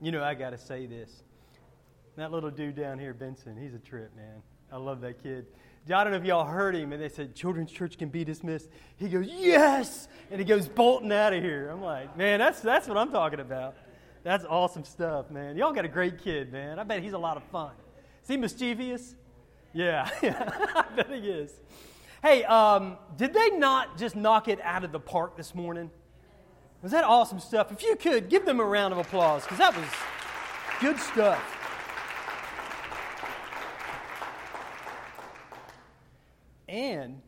I got to say this. That little dude down here, Benson, he's a trip, man. I love that kid. I don't know if y'all heard him, and they said, children's church can be dismissed. He goes, yes! And he goes bolting out of here. I'm like, man, that's what I'm talking about. That's awesome stuff, man. Y'all got a great kid, man. I bet he's a lot of fun. Is he mischievous? Yeah, I bet he is. Hey, did they not just knock it out of the park this morning? Was that awesome stuff? If you could, give them a round of applause, because that was good stuff. And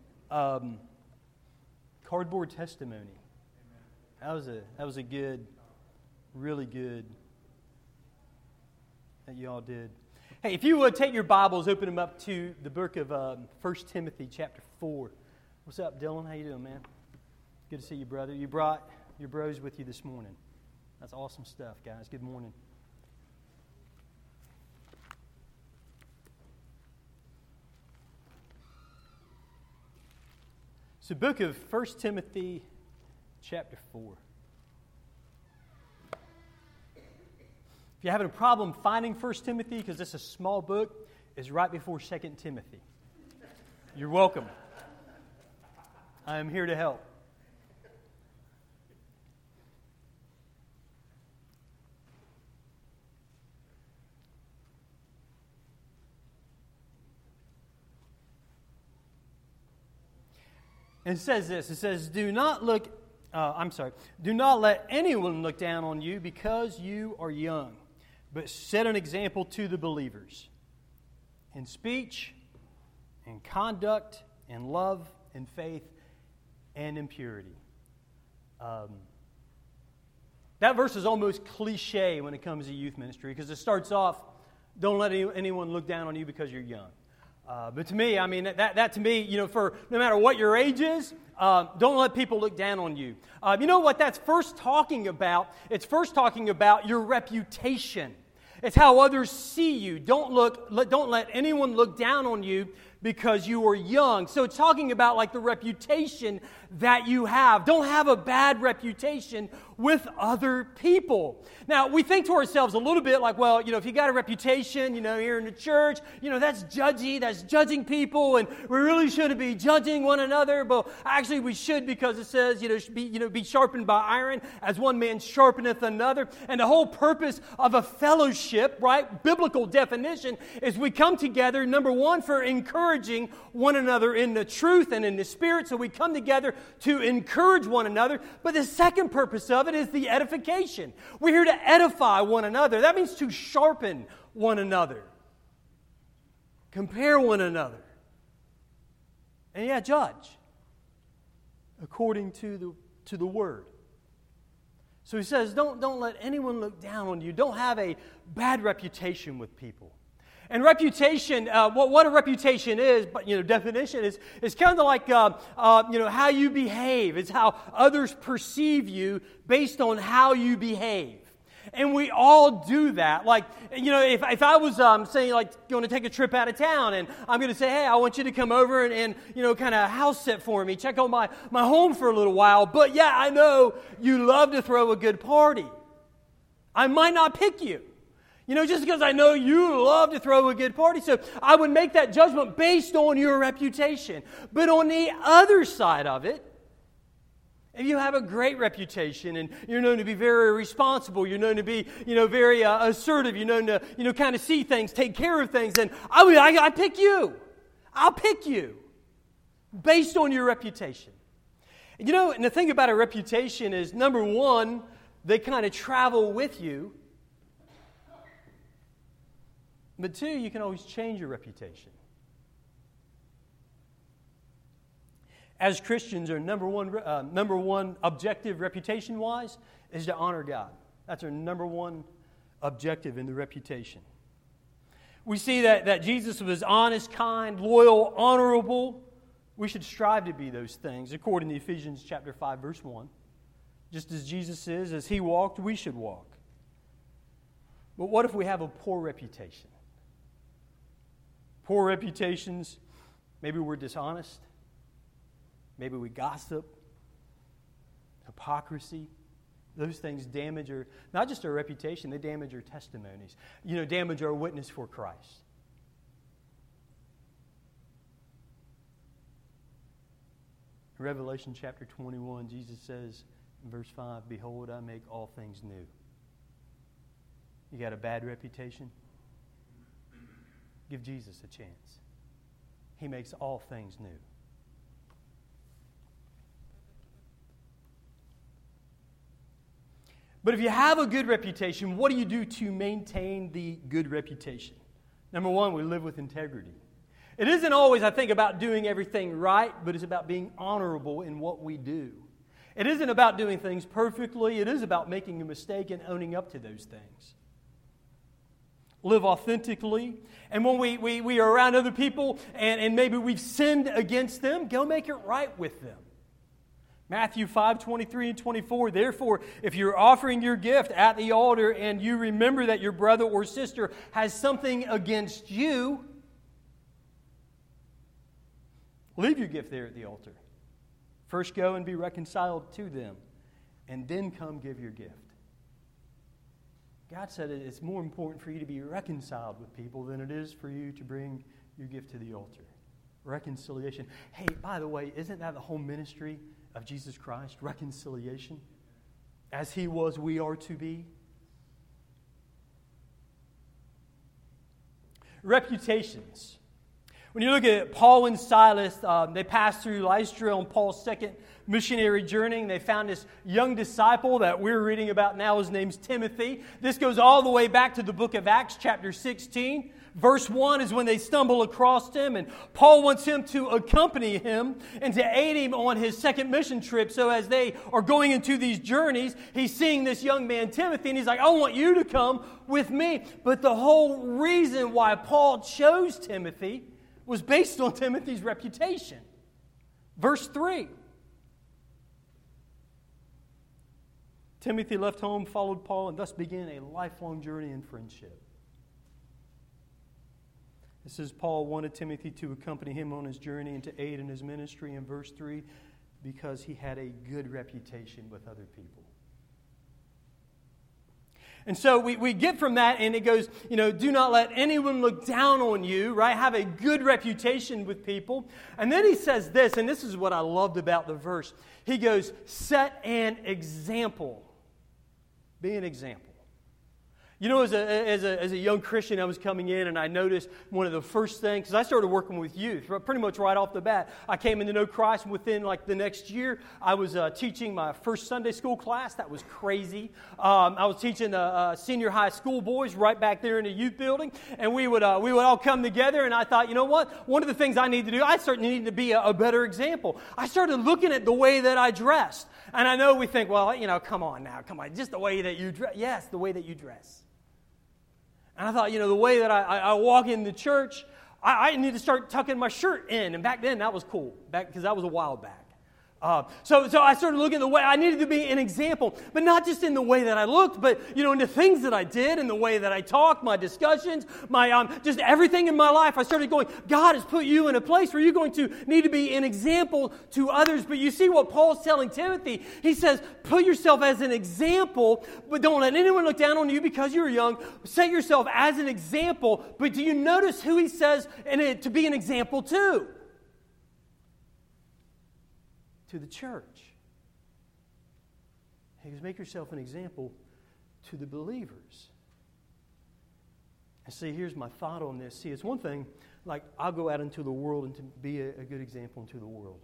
cardboard testimony. That was a good, really good that you all did. Hey, if you would take your Bibles, open them up to the book of 1 Timothy chapter 4. What's up, Dylan? How you doing, man? Good to see you, brother. You brought your bros with you this morning. That's awesome stuff, guys. Good morning. So, book of 1 Timothy, chapter 4. If you're having a problem finding 1 Timothy, because it's a small book, it's right before 2 Timothy. You're welcome. I am here to help. And it says this, it says, do not let anyone look down on you because you are young, but set an example to the believers in speech, in conduct, in love, in faith, and in purity. That verse is almost cliche when it comes to youth ministry because it starts off, don't let anyone look down on you because you're young. But to me, I mean, that to me, for no matter what your age is, don't let people look down on you. You know what that's first talking about? It's first talking about your reputation. It's how others see you. Don't let anyone look down on you because you are young. So it's talking about like the reputation that you have. Don't have a bad reputation with other people. Now, we think to ourselves a little bit like, well, if you got a reputation, here in the church, that's judgy, that's judging people, and we really shouldn't be judging one another. But actually we should, because it says, be sharpened by iron as one man sharpeneth another. And the whole purpose of a fellowship, right, biblical definition, is we come together, number one, for encouraging one another in the truth and in the spirit. So we come together to encourage one another. But the second purpose of it is the edification. We're here to edify one another. That means to sharpen one another. Compare one another. And judge according to the Word. So he says, don't let anyone look down on you. Don't have a bad reputation with people. And reputation, what a reputation is, but definition is kind of like how you behave. It's how others perceive you based on how you behave. And we all do that. Like, if I was saying, like, going to take a trip out of town, and I'm going to say, hey, I want you to come over and kind of house sit for me, check out my home for a little while. But yeah, I know you love to throw a good party. I might not pick you. Just because I know you love to throw a good party. So I would make that judgment based on your reputation. But on the other side of it, if you have a great reputation and you're known to be very responsible, you're known to be, very assertive, you're known to, kind of see things, take care of things, then I pick you. I'll pick you based on your reputation. And the thing about a reputation is, number one, they kind of travel with you. But two, you can always change your reputation. As Christians, our number one objective reputation-wise is to honor God. That's our number one objective in the reputation. We see that Jesus was honest, kind, loyal, honorable. We should strive to be those things, according to Ephesians chapter 5, verse 1. Just as Jesus is, as He walked, we should walk. But what if we have a poor reputation? Poor reputations, maybe we're dishonest. Maybe we gossip, hypocrisy. Those things damage not just our reputation, they damage our testimonies. Damage our witness for Christ. In Revelation chapter 21, Jesus says in verse 5, "Behold, I make all things new." You got a bad reputation? Give Jesus a chance. He makes all things new. But if you have a good reputation, what do you do to maintain the good reputation? Number one, we live with integrity. It isn't always, I think, about doing everything right, but it's about being honorable in what we do. It isn't about doing things perfectly. It is about making a mistake and owning up to those things. Live authentically. And when we are around other people and maybe we've sinned against them, go make it right with them. Matthew 5:23 and 24, "Therefore, if you're offering your gift at the altar and you remember that your brother or sister has something against you, leave your gift there at the altar. First go and be reconciled to them, and then come give your gift." God said it's more important for you to be reconciled with people than it is for you to bring your gift to the altar. Reconciliation. Hey, by the way, isn't that the whole ministry of Jesus Christ? Reconciliation. As He was, we are to be. Reputations. When you look at Paul and Silas, they passed through Lystra on Paul's second missionary journey. And they found this young disciple that we're reading about now. His name's Timothy. This goes all the way back to the book of Acts, chapter 16. Verse 1 is when they stumble across him, and Paul wants him to accompany him and to aid him on his second mission trip. So as they are going into these journeys, he's seeing this young man, Timothy, and he's like, "I want you to come with me." But the whole reason why Paul chose Timothy was based on Timothy's reputation. Verse 3. Timothy left home, followed Paul, and thus began a lifelong journey in friendship. It says Paul wanted Timothy to accompany him on his journey and to aid in his ministry in verse 3 because he had a good reputation with other people. And so we get from that, and it goes, do not let anyone look down on you, right? Have a good reputation with people. And then he says this, and this is what I loved about the verse. He goes, set an example. Be an example. As a young Christian, I was coming in and I noticed one of the first things, because I started working with youth pretty much right off the bat. I came in to know Christ, and within the next year, I was teaching my first Sunday school class. That was crazy. I was teaching the senior high school boys right back there in the youth building, and we would all come together, and I thought, you know what? One of the things I need to do, I certainly need to be a better example. I started looking at the way that I dressed, and I know we think, well, come on, just the way that you dress. Yes, the way that you dress. And I thought, the way that I walk in the church, I need to start tucking my shirt in. And back then, that was cool, because that was a while back. So I started looking at the way I needed to be an example, but not just in the way that I looked, but in the things that I did, in the way that I talked, my discussions, my just everything in my life. I started going, God has put you in a place where you're going to need to be an example to others. But you see what Paul's telling Timothy? He says, put yourself as an example, but don't let anyone look down on you because you're young. Set yourself as an example. But do you notice who he says to be an example to? To the church. He goes, make yourself an example to the believers. And see, here's my thought on this. See, it's one thing, I'll go out into the world and to be a good example into the world.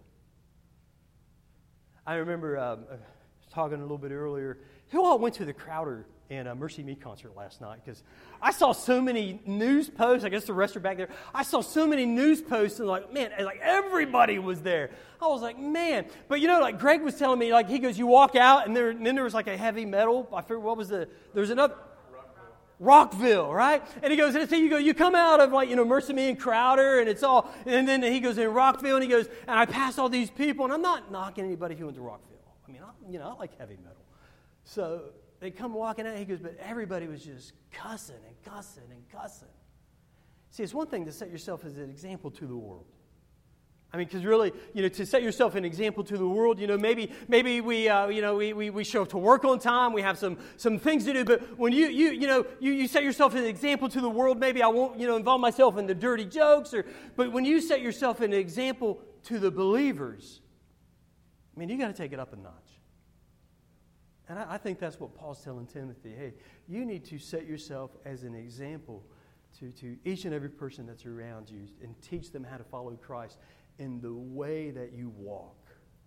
I remember talking a little bit earlier, who all went to the Crowder and Mercy Me concert last night? Because I saw so many news posts. I guess the rest are back there. I saw so many news posts and everybody was there. I was like, man. But Greg was telling me, he goes, you walk out and then there was a heavy metal. I forget what was there's another. Rockville, right? And he goes, and so you come out of Mercy Me and Crowder, and it's all, and then he goes in Rockville, and he goes, and I passed all these people, and I'm not knocking anybody who went to Rockville. I mean, I like heavy metal. So they come walking out, he goes, but everybody was just cussing and cussing and cussing. See, it's one thing to set yourself as an example to the world. I mean, because really, to set yourself an example to the world, maybe we show up to work on time, we have some things to do, but when you set yourself an example to the world, maybe I won't, involve myself in the dirty jokes, but when you set yourself an example to the believers, I mean, you got to take it up a notch. And I think that's what Paul's telling Timothy. Hey, you need to set yourself as an example to each and every person that's around you and teach them how to follow Christ in the way that you walk.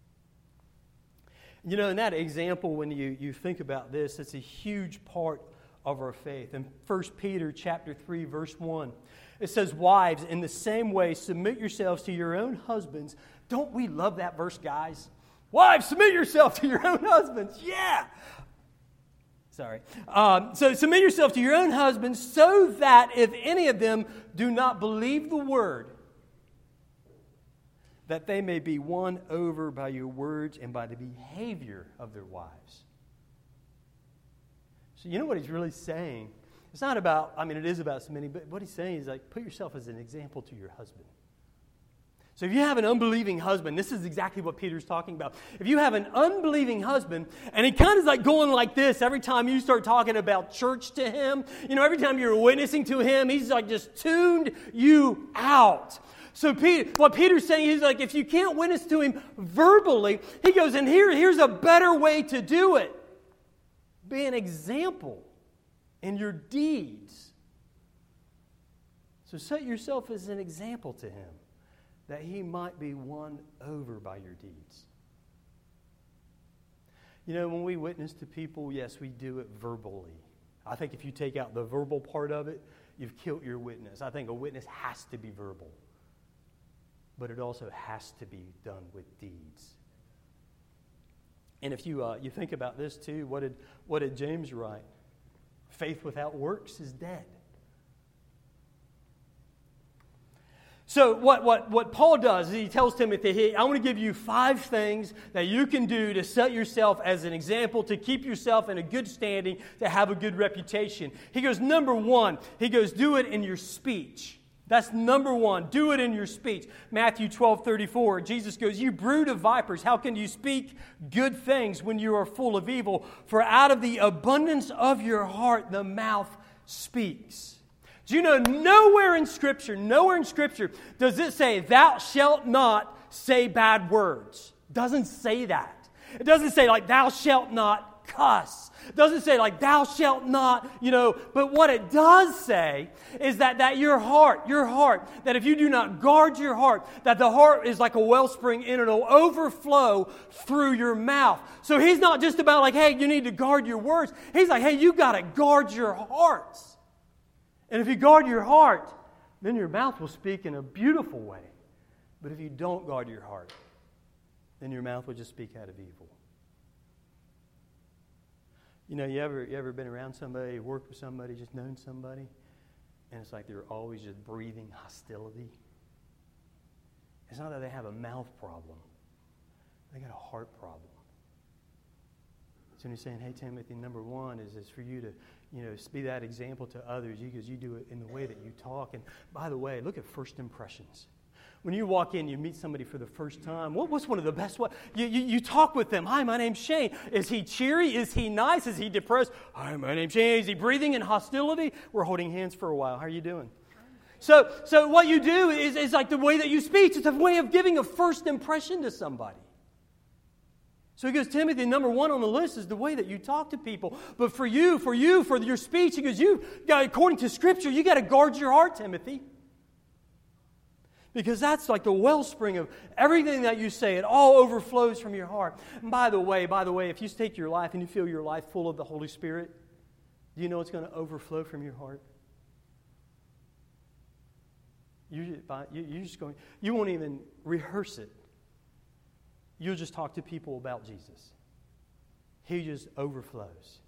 In that example, when you think about this, it's a huge part of our faith. In 1 Peter chapter 3, verse 1, it says, "Wives, in the same way, submit yourselves to your own husbands." Don't we love that verse, guys? Wives, submit yourself to your own husbands. Yeah! Sorry. So submit yourself to your own husbands, so that if any of them do not believe the word, that they may be won over by your words and by the behavior of their wives. So you know what he's really saying? It's not about, it is about submitting, but what he's saying is put yourself as an example to your husband. So if you have an unbelieving husband, this is exactly what Peter's talking about. If you have an unbelieving husband, and he kind of going like this every time you start talking about church to him, every time you're witnessing to him, he's just tuned you out. So what Peter's saying is if you can't witness to him verbally, he goes, and here's a better way to do it. Be an example in your deeds. So set yourself as an example to him, that he might be won over by your deeds. When we witness to people, yes, we do it verbally. I think if you take out the verbal part of it, you've killed your witness. I think a witness has to be verbal, but it also has to be done with deeds. And if you think about this too, what did James write? Faith without works is dead. So what Paul does is he tells Timothy, hey, I want to give you 5 things that you can do to set yourself as an example, to keep yourself in a good standing, to have a good reputation. He goes, number 1, he goes, do it in your speech. That's number 1. Do it in your speech. Matthew 12:34, Jesus goes, "You brood of vipers, how can you speak good things when you are full of evil? For out of the abundance of your heart the mouth speaks." Do you know nowhere in Scripture does it say, "Thou shalt not say bad words"? It doesn't say that. It doesn't say "thou shalt not cuss." It doesn't say "thou shalt not," But what it does say is that your heart, that if you do not guard your heart, that the heart is like a wellspring and it'll overflow through your mouth. So he's not just about hey, you need to guard your words. He's hey, you got to guard your hearts. And if you guard your heart, then your mouth will speak in a beautiful way. But if you don't guard your heart, then your mouth will just speak out of evil. You ever been around somebody, worked with somebody, just known somebody, and it's they're always just breathing hostility? It's not that they have a mouth problem. They got a heart problem. So he's saying, hey, Timothy, number 1 is for you to, be that example to others because you do it in the way that you talk. And by the way, look at first impressions. When you walk in, you meet somebody for the first time, what's one of the best ways? You talk with them. Hi, my name's Shane. Is he cheery? Is he nice? Is he depressed? Hi, my name's Shane. Is he breathing in hostility? We're holding hands for a while. How are you doing? So what you do is the way that you speak. It's a way of giving a first impression to somebody. So he goes, Timothy, number 1 on the list is the way that you talk to people. But for your speech, he goes, according to Scripture, you got to guard your heart, Timothy. Because that's the wellspring of everything that you say. It all overflows from your heart. And by the way, if you take your life and you feel your life full of the Holy Spirit, do you know it's going to overflow from your heart? You won't even rehearse it. You'll just talk to people about Jesus. He just overflows.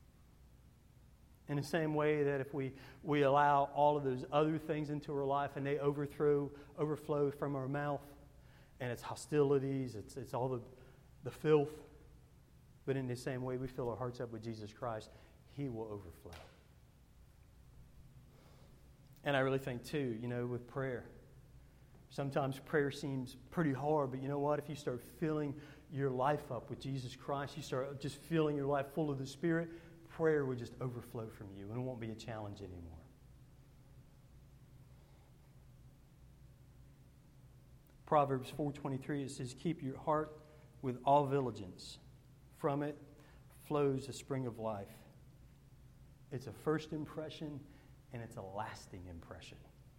In the same way that if we allow all of those other things into our life and they overflow from our mouth, and it's hostilities, it's all the filth, but in the same way we fill our hearts up with Jesus Christ, He will overflow. And I really think too, with prayer, Sometimes prayer seems pretty hard, but you know what? If you start filling your life up with Jesus Christ, you start just filling your life full of the Spirit, prayer will just overflow from you, and it won't be a challenge anymore. Proverbs 4:23, it says, keep your heart with all diligence. From it flows a spring of life. It's a first impression, and it's a lasting impression.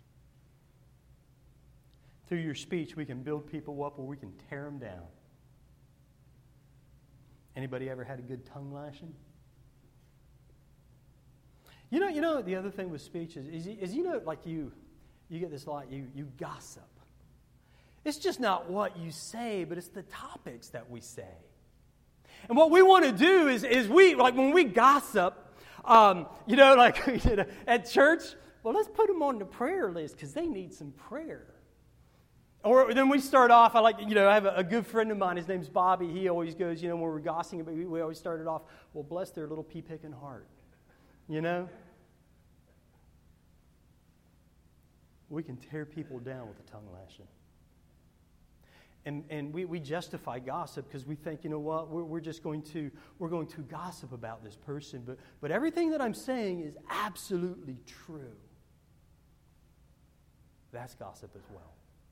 Through your speech, we can build people up or we can tear them down. Anybody ever had a good tongue lashing? You know the other thing with speech is like you get this lot, you gossip. It's just not what you say, but it's the topics that we say. And what we want to do is we, like when we gossip, at church, well, let's put them on the prayer list because they need some prayer. Or then we start off, I have a good friend of mine, his name's Bobby. He always goes, when we're gossiping, but we always started off, well, bless their little pea-picking heart. We can tear people down with a tongue lashing. And we justify gossip because we think, we're going to gossip about this person. But everything that I'm saying is absolutely true. That's gossip as well.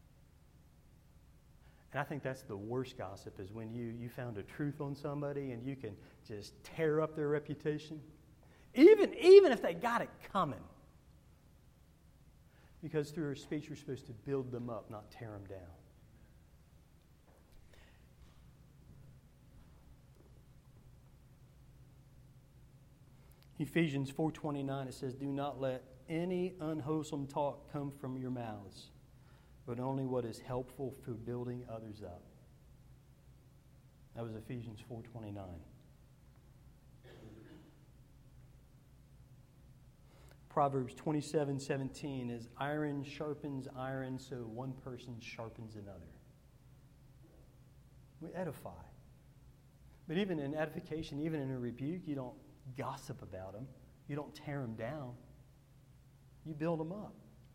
And I think that's the worst gossip is when you found a truth on somebody and you can just tear up their reputation. Even if they got it coming. Because through our speech, we're supposed to build them up, not tear them down. Ephesians 4:29, it says, do not let any unwholesome talk come from your mouths, but only what is helpful for building others up. That was Ephesians 4:29. Proverbs 27:17 is iron sharpens iron, so one person sharpens another. We edify. But even in edification, even in a rebuke, you don't gossip about them. You don't tear them down. You build them up.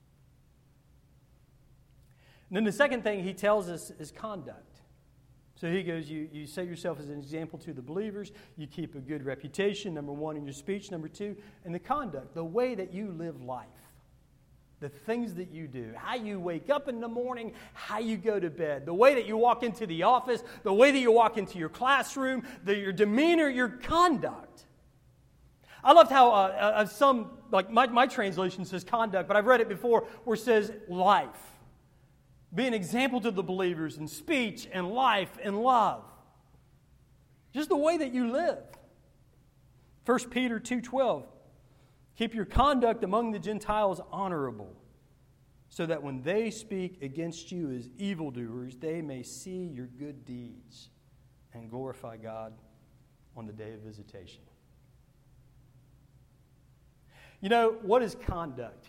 And then the second thing he tells us is conduct. So he goes, you set yourself as an example to the believers. You keep a good reputation, number one, in your speech. Number two, in the conduct, the way that you live life. The things that you do, how you wake up in the morning, how you go to bed, the way that you walk into the office, the way that you walk into your classroom, your demeanor, your conduct. I loved how some, like my translation says conduct, but I've read it before where it says life. Be an example to the believers in speech and life and love. Just the way that you live. 1 Peter 2:12. Keep your conduct among the Gentiles honorable, so that when they speak against you as evildoers, they may see your good deeds and glorify God on the day of visitation. What is conduct?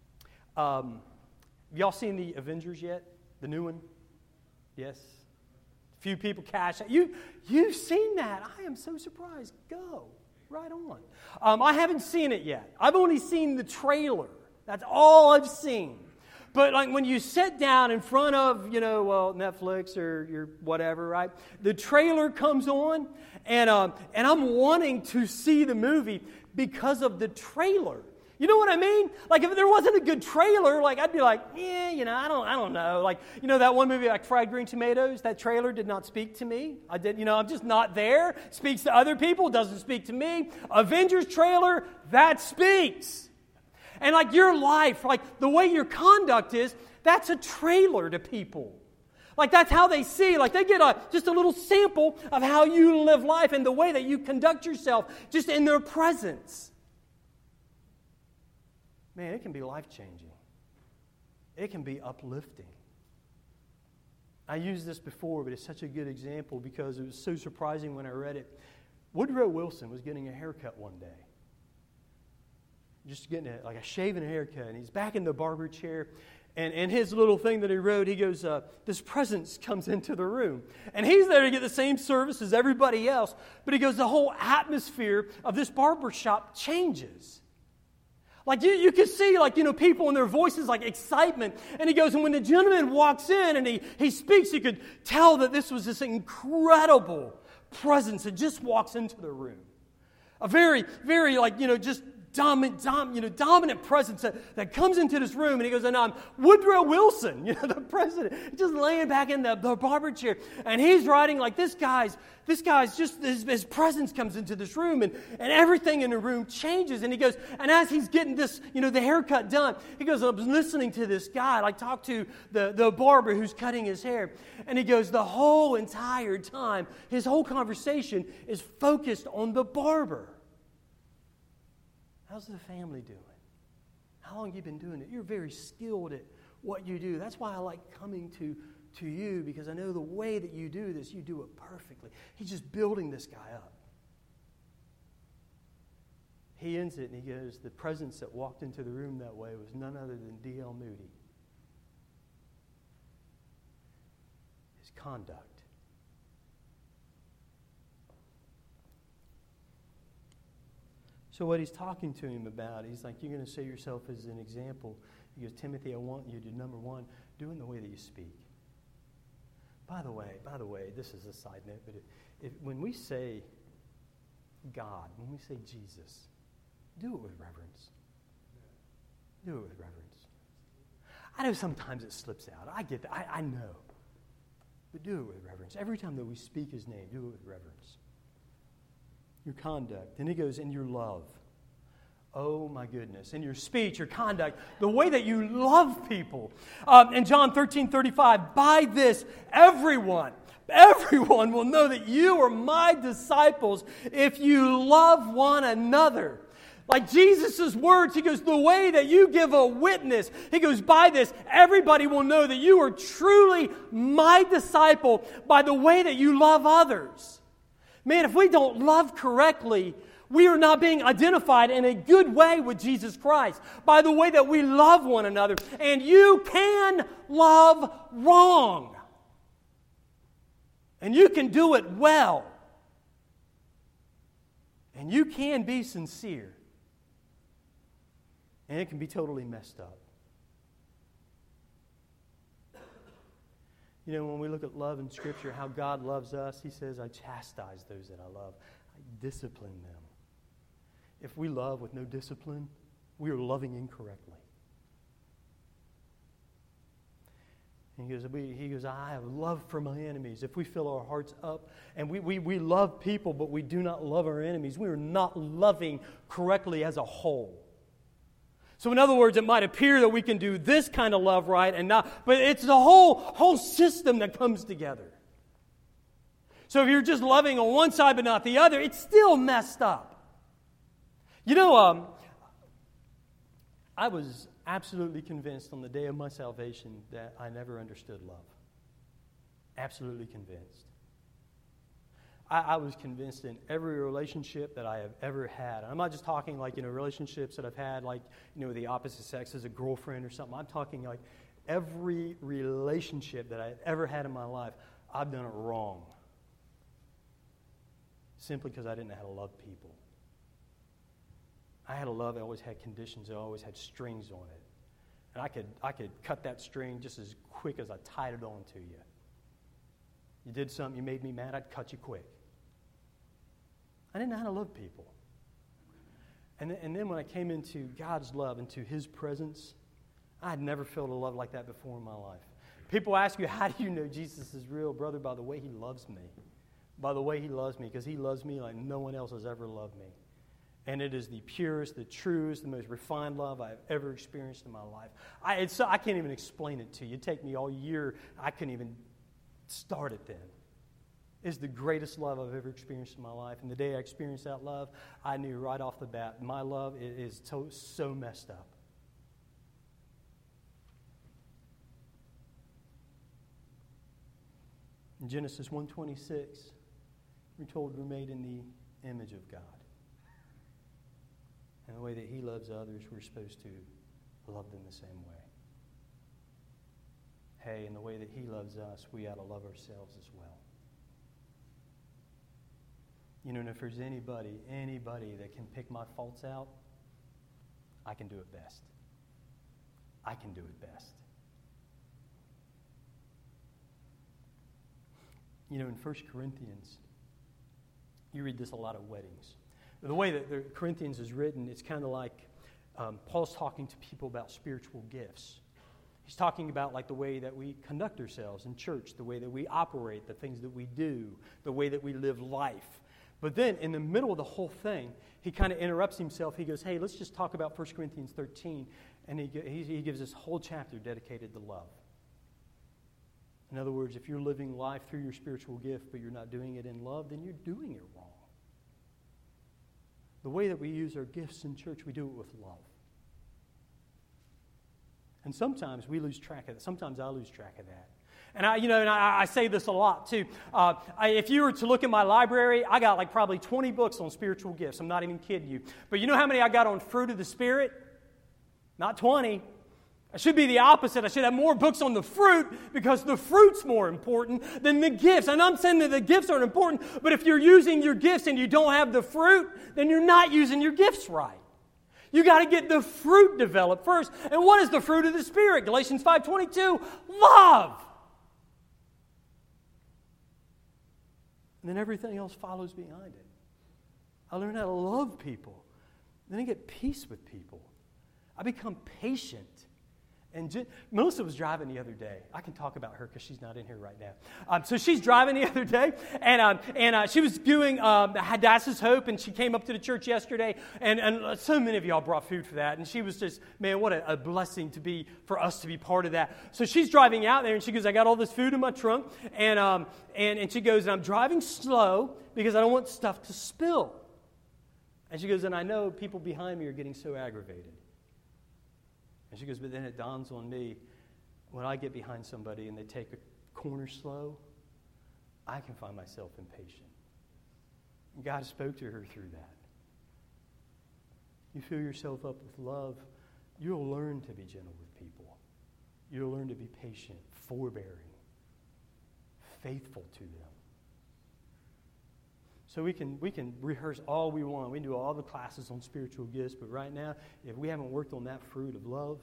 Y'all seen the Avengers yet? The new one? Yes? A few people cash out. You've seen that. I am so surprised. Go. Right on. I haven't seen it yet. I've only seen the trailer. That's all I've seen. But like when you sit down in front of, Netflix or your whatever, right? The trailer comes on, and I'm wanting to see the movie because of the trailer. You know what I mean? Like if there wasn't a good trailer, like I'd be like, I don't know. Like, that one movie like Fried Green Tomatoes, that trailer did not speak to me. I'm just not there. Speaks to other people, doesn't speak to me. Avengers trailer, that speaks. And like your life, like the way your conduct is, that's a trailer to people. Like that's how they see, like they get just a little sample of how you live life and the way that you conduct yourself just in their presence. Man, it can be life-changing. It can be uplifting. I used this before, but it's such a good example because it was so surprising when I read it. Woodrow Wilson was getting a haircut one day. Just getting a shave and a haircut. And he's back in the barber chair. And his little thing that he wrote, he goes, this presence comes into the room. And he's there to get the same service as everybody else. But he goes, the whole atmosphere of this barber shop changes. Like you could see, like, people in their voices, like excitement. And he goes, and when the gentleman walks in and he speaks, you could tell that this was this incredible presence that just walks into the room. A very, very, just dominant presence that comes into this room. And he goes, and I'm Woodrow Wilson, the president, just laying back in the barber chair. And he's writing like this guy's just, his presence comes into this room and everything in the room changes. And he goes, and as he's getting this, the haircut done, he goes, I'm listening to this guy, like talk to the barber who's cutting his hair. And he goes, the whole entire time, his whole conversation is focused on the barber. How's the family doing? How long have you been doing it? You're very skilled at what you do. That's why I like coming to you, because I know the way that you do this, you do it perfectly. He's just building this guy up. He ends it and he goes, the presence that walked into the room that way was none other than D.L. Moody. His conduct. So what he's talking to him about, he's like, you're going to set yourself as an example. He goes, Timothy, I want you to, number one, do in the way that you speak. By the way, this is a side note, but when we say God, when we say Jesus, do it with reverence. Do it with reverence. I know sometimes it slips out. I get that. I know. But do it with reverence. Every time that we speak his name, do it with reverence. Your conduct. And he goes, in your love. Oh my goodness. In your speech, your conduct, the way that you love people. In John 13:35, by this, everyone will know that you are my disciples if you love one another. Like Jesus' words, he goes, the way that you give a witness, he goes, by this, everybody will know that you are truly my disciple by the way that you love others. Man, if we don't love correctly, we are not being identified in a good way with Jesus Christ by the way that we love one another. And you can love wrong. And you can do it well. And you can be sincere. And it can be totally messed up. When we look at love in Scripture, how God loves us, he says, I chastise those that I love. I discipline them. If we love with no discipline, we are loving incorrectly. And he goes, I have love for my enemies. If we fill our hearts up and we love people, but we do not love our enemies, we are not loving correctly as a whole. So in other words, it might appear that we can do this kind of love right and not, but it's the whole system that comes together. So if you're just loving on one side but not the other, it's still messed up. I was absolutely convinced on the day of my salvation that I never understood love. Absolutely convinced. I was convinced in every relationship that I have ever had. And I'm not just talking like, relationships that I've had like, with the opposite sex as a girlfriend or something. I'm talking like every relationship that I've ever had in my life, I've done it wrong. Simply because I didn't know how to love people. I had a love that always had conditions, that always had strings on it. And I could cut that string just as quick as I tied it on to you. You did something, you made me mad, I'd cut you quick. I didn't know how to love people. And then when I came into God's love, into his presence, I had never felt a love like that before in my life. People ask you, how do you know Jesus is real? Brother, by the way he loves me. By the way he loves me, because he loves me like no one else has ever loved me. And it is the purest, the truest, the most refined love I've ever experienced in my life. I can't even explain it to you. It'd take me all year. I couldn't even start it then. It's the greatest love I've ever experienced in my life. And the day I experienced that love, I knew right off the bat, my love is so messed up. In Genesis 1:26, we're told we're made in the image of God. And the way that he loves others, we're supposed to love them the same way. Hey, in the way that he loves us, we ought to love ourselves as well. And if there's anybody that can pick my faults out, I can do it best. I can do it best. You know, in 1 Corinthians, you read this a lot at weddings. The way that the Corinthians is written, it's kind of like Paul's talking to people about spiritual gifts. He's talking about like the way that we conduct ourselves in church, the way that we operate, the things that we do, the way that we live life. But then in the middle of the whole thing, he kind of interrupts himself. He goes, hey, let's just talk about 1 Corinthians 13. And he gives this whole chapter dedicated to love. In other words, if you're living life through your spiritual gift, but you're not doing it in love, then you're doing it wrong. The way that we use our gifts in church, we do it with love. And sometimes we lose track of that. Sometimes I lose track of that. And I say this a lot too. If you were to look at my library, I got like probably 20 books on spiritual gifts. I'm not even kidding you. But you know how many I got on fruit of the Spirit? Not 20. I should be the opposite. I should have more books on the fruit because the fruit's more important than the gifts. And I'm saying that the gifts aren't important, but if you're using your gifts and you don't have the fruit, then you're not using your gifts right. You got to get the fruit developed first. And what is the fruit of the Spirit? Galatians 5:22, love. And then everything else follows behind it. I learn how to love people. Then I get peace with people. I become patient. And Melissa was driving the other day. I can talk about her because she's not in here right now. So she's driving the other day, and she was doing Hadassah's Hope, and she came up to the church yesterday, and so many of y'all brought food for that, and she was just, man, what a blessing for us to be part of that. So she's driving out there, and she goes, I got all this food in my trunk, and she goes, and I'm driving slow because I don't want stuff to spill. And she goes, and I know people behind me are getting so aggravated. And she goes, but then it dawns on me, when I get behind somebody and they take a corner slow, I can find myself impatient. And God spoke to her through that. You fill yourself up with love, you'll learn to be gentle with people. You'll learn to be patient, forbearing, faithful to them. So we can rehearse all we want. We can do all the classes on spiritual gifts, but right now, if we haven't worked on that fruit of love,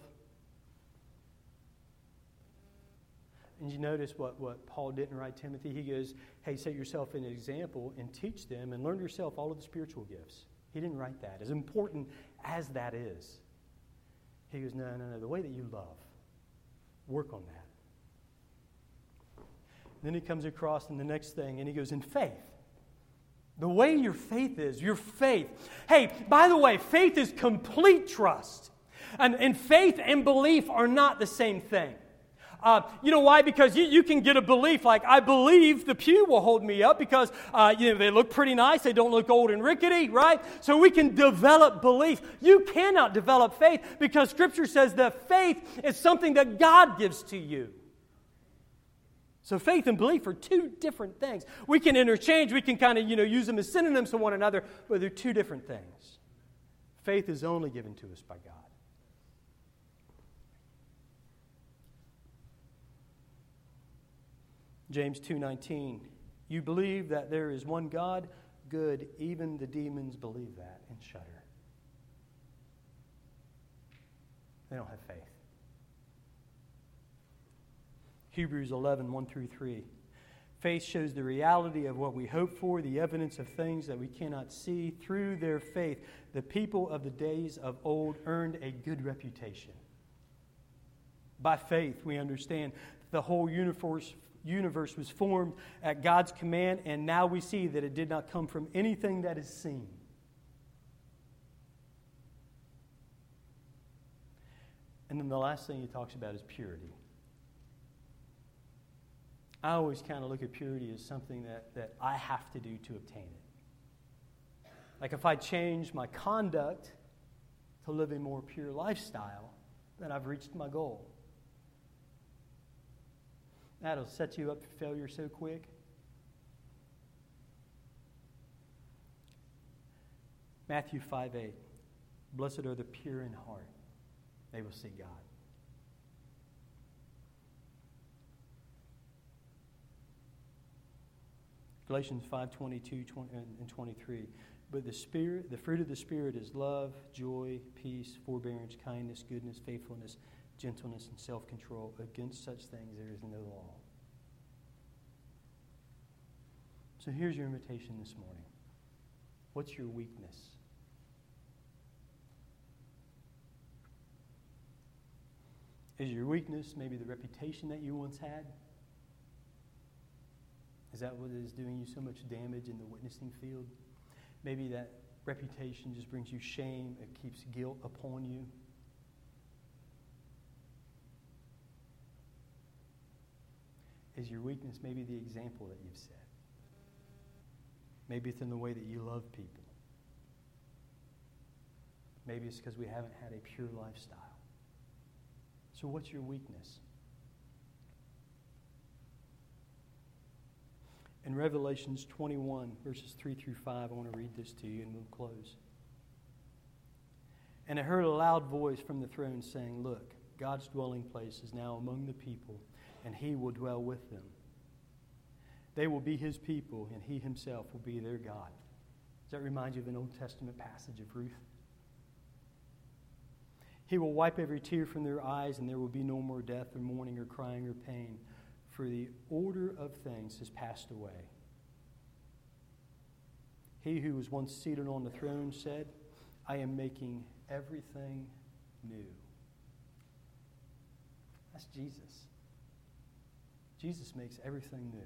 and you notice what Paul didn't write Timothy. He goes, hey, set yourself an example and teach them and learn yourself all of the spiritual gifts. He didn't write that. As important as that is, he goes, no. The way that you love, work on that. Then he comes across in the next thing, and he goes, in faith. The way your faith is, your faith. Hey, by the way, faith is complete trust. And faith and belief are not the same thing. You know why? Because you can get a belief like, I believe the pew will hold me up because they look pretty nice. They don't look old and rickety, right? So we can develop belief. You cannot develop faith because Scripture says that faith is something that God gives to you. So faith and belief are two different things. We can interchange. We can kind of, use them as synonyms to one another, but they're two different things. Faith is only given to us by God. James 2:19, you believe that there is one God? Good. Even the demons believe that and shudder. They don't have faith. Hebrews 11:1-3. Faith shows the reality of what we hope for, the evidence of things that we cannot see. Through their faith, the people of the days of old earned a good reputation. By faith, we understand the whole universe was formed at God's command, and now we see that it did not come from anything that is seen. And then the last thing he talks about is purity. I always kind of look at purity as something that I have to do to obtain it. Like if I change my conduct to live a more pure lifestyle, then I've reached my goal. That'll set you up for failure so quick. Matthew 5:8. Blessed are the pure in heart. They will see God. Galatians 5:22 and 23. But the fruit of the Spirit is love, joy, peace, forbearance, kindness, goodness, faithfulness, gentleness, and self-control. Against such things there is no law. So here's your invitation this morning. What's your weakness? Is your weakness maybe the reputation that you once had? Is that what is doing you so much damage in the witnessing field? Maybe that reputation just brings you shame. It keeps guilt upon you. Is your weakness maybe the example that you've set? Maybe it's in the way that you love people. Maybe it's because we haven't had a pure lifestyle. So what's your weakness? In Revelations 21, verses 3 through 5, I want to read this to you and we'll close. And I heard a loud voice from the throne saying, "Look, God's dwelling place is now among the people, and He will dwell with them. They will be His people, and He Himself will be their God." Does that remind you of an Old Testament passage of Ruth? He will wipe every tear from their eyes, and there will be no more death or mourning or crying or pain, for the order of things has passed away. He who was once seated on the throne said, "I am making everything new." That's Jesus. Jesus makes everything new.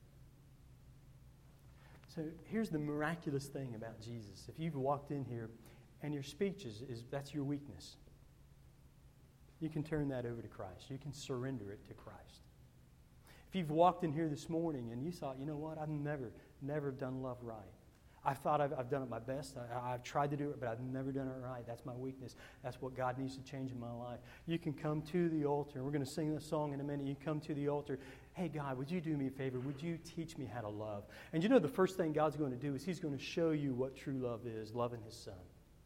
So here's the miraculous thing about Jesus. If you've walked in here and your speech is that's your weakness, you can turn that over to Christ. You can surrender it to Christ. If you've walked in here this morning and you thought, you know what, I've never done love right. I thought I've done it my best. I've tried to do it, but I've never done it right. That's my weakness. That's what God needs to change in my life. You can come to the altar. We're going to sing this song in a minute. You come to the altar. Hey, God, would you do me a favor? Would you teach me how to love? And you know the first thing God's going to do is He's going to show you what true love is, loving His Son.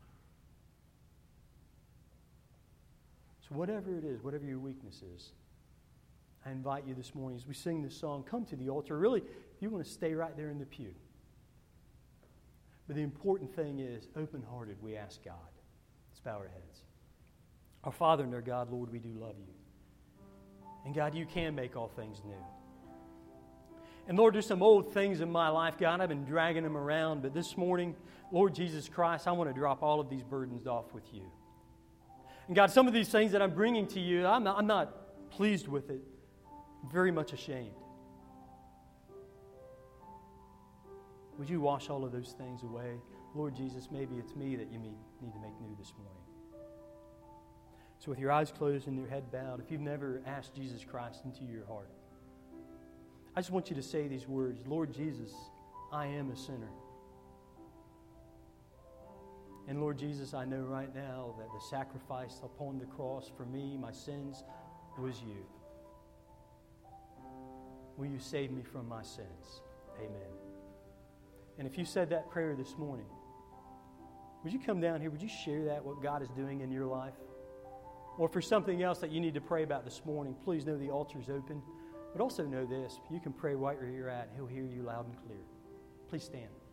So whatever it is, whatever your weakness is, I invite you this morning as we sing this song, come to the altar. Really, if you want to stay right there in the pew. But the important thing is, open-hearted, we ask God. Let's bow our heads. Our Father and our God, Lord, we do love you. And God, you can make all things new. And Lord, there's some old things in my life, God. I've been dragging them around. But this morning, Lord Jesus Christ, I want to drop all of these burdens off with you. And God, some of these things that I'm bringing to you, I'm not pleased with it. I'm very much ashamed. Would you wash all of those things away? Lord Jesus, maybe it's me that you need to make new this morning. So with your eyes closed and your head bowed, if you've never asked Jesus Christ into your heart, I just want you to say these words, Lord Jesus, I am a sinner. And Lord Jesus, I know right now that the sacrifice upon the cross for me, my sins, was you. Will you save me from my sins? Amen. And if you said that prayer this morning, would you come down here? Would you share that, what God is doing in your life? Or for something else that you need to pray about this morning, please know the altar is open. But also know this, you can pray right where you're at, and He'll hear you loud and clear. Please stand.